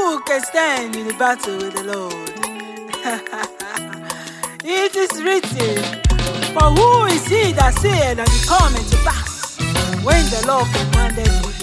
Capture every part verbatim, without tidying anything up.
Who can stand in the battle with the Lord? It is written, for who is he that said and it coming to pass when the Lord commanded good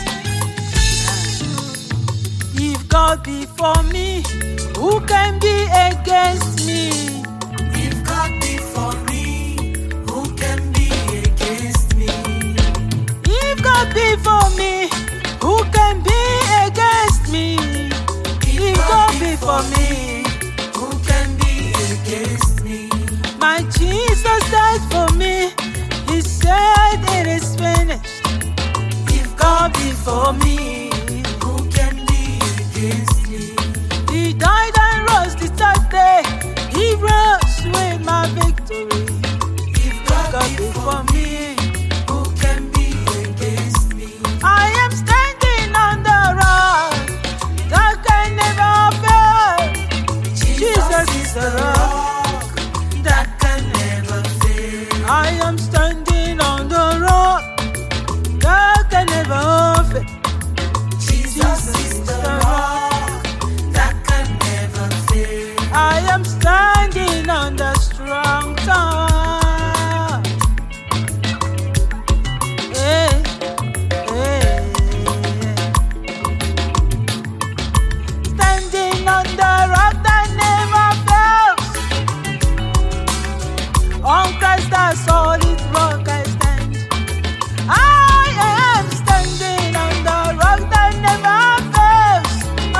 night? If God be for me, who can be against me? If God be for me, who can be against me? If God be for me, who can be against me? If God be for me, who can be against me? my Jesus died for me. He said it is finished. If God be for me, who can be against me? He died and rose the third day. He rose with my victory. If God, God be for me, who can be against me? I am standing on the rock that can never fail. Jesus is the rock that can never fail. I am standing on the rock that can never fail. Jesus is the rock that can never fail. I am standing on the strong tower. Hey, hey. Standing on the rock that never fails. On Christ the solid rock I stand. I am standing on the rock that never fails.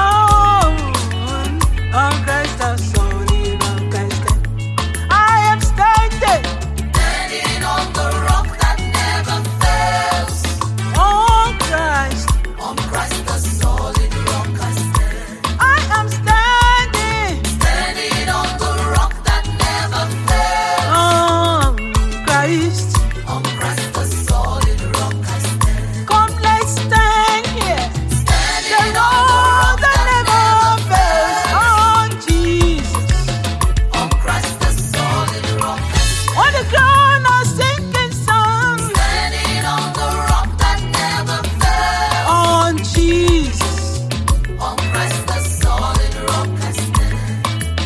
Oh, on Christ the solid rock I stand. I am standing, Standing on the rock that never fails. on Christ. On Christ the solid rock I stand. I am standing, Standing on the rock that never fails. on Christ. On Christ the solid rock I stand. Come, let's stand here. The Standing on the rock rock that that never never fails. fails. On Jesus. On Christ the solid rock I stand. On the ground of sinking sun. Standing on the rock that never fails. On Jesus. On Christ the solid rock I stand.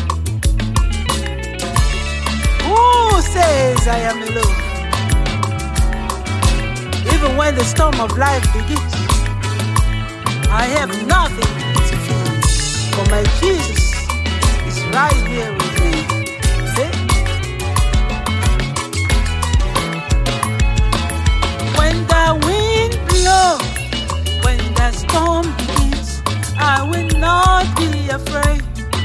Who says I am alone? Even when the storm of life begins, I have nothing to fear. For my Jesus is right here with me. Hey. When the wind blows, when the storm begins, I will not be afraid.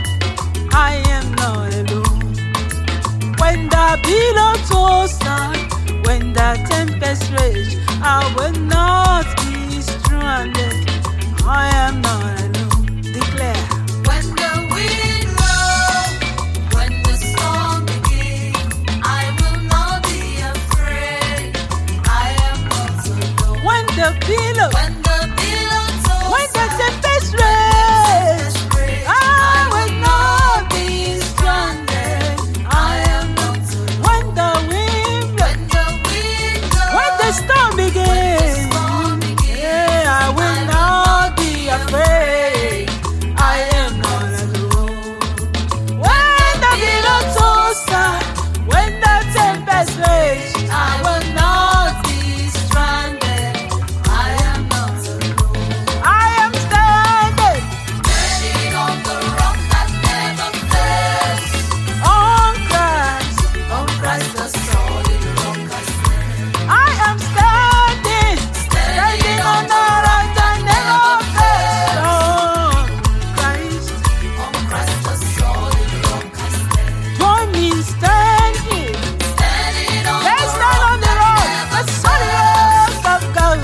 I am not alone. When the billows toss on, when the tempest rage, I will not be stranded. I am not alone. Declare. When the wind blows, when the storm begins, I will not be afraid. I am not alone. When the billows, When the billows toss, when the tempest when the rage, tempest rage, I will not be stranded. I am not alone. When the wind blows, When the wind blows, when the storm when the begins, storm begins, yeah, I will not be afraid. I am not alone. When the billows toss, when the tempest rage, I will not be stranded. I am not alone. I am standing Standing on the rock that never fails. on Christ. On Christ the solid rock I stand. I am standing, standing on the rock that never fails. On Christ. On Christ the solid rock I stand. Join me in standing. Standing on Let's the stand rock on the that rock, never the solid rock of God.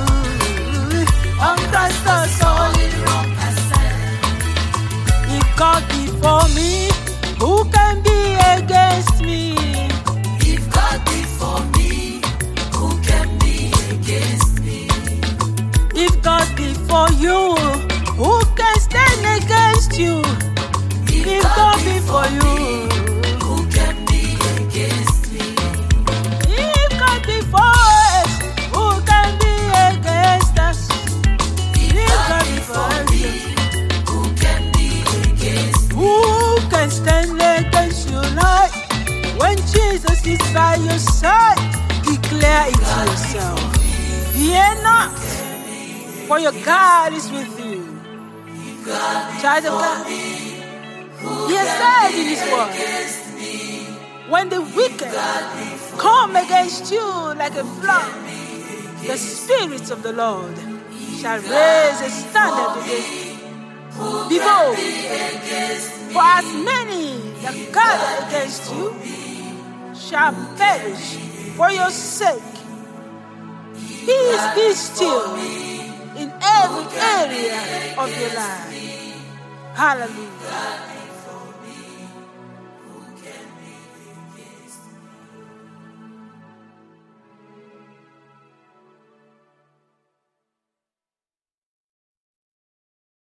On Christ the solid rock I stand. If God be for me, who can be against me? If God be for me, who can be against me? If God be for you, who can stand against you? If God be for you, who can be against me? if God be for us, who can be against us? If If God God be be for for us, me, who can For your God is with you. Child of God. He has said in his word, when the wicked come against you like a flood, the spirits of the Lord shall raise a standard against you. Behold, for as many that gather against you shall perish for your sake. Peace be still in every area of your life. Hallelujah.